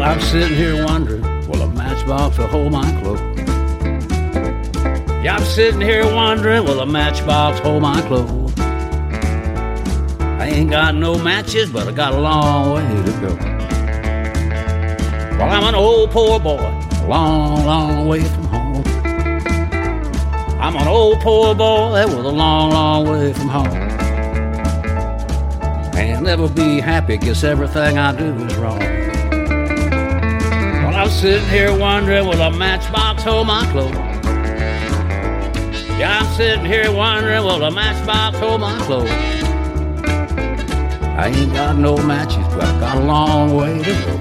I'm sitting here wondering, will a matchbox will hold my clothes? Yeah, I'm sitting here wondering, will a matchbox hold my clothes? I ain't got no matches, but I got a long way to go. Well, I'm an old poor boy, a long, long way from home. I'm an old poor boy with a long, long way from home. I'll never be happy, guess everything I do is wrong. Well, I'm sitting here wondering, will a matchbox hold my clothes? Yeah, I'm sitting here wondering, will a matchbox hold my clothes? I ain't got no matches, but I got a long way to go.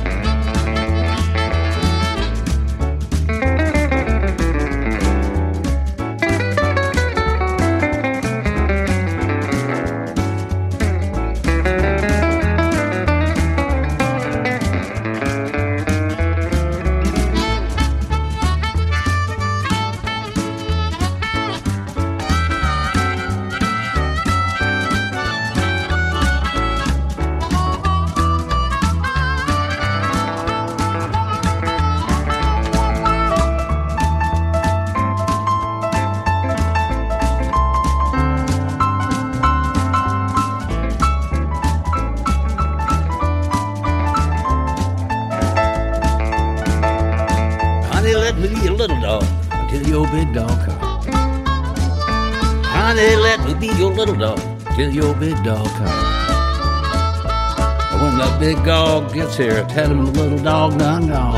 Let me be your little dog until your big dog comes. Honey, let me be your little dog till your big dog comes. When the big dog gets here, tell him the little dog done gone.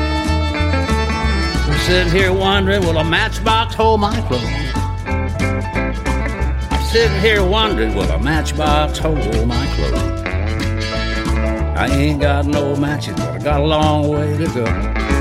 I'm sitting here wondering, will a matchbox hold my clothes? I'm sitting here wondering, will a matchbox hold my clothes? I ain't got no matches, but I got a long way to go.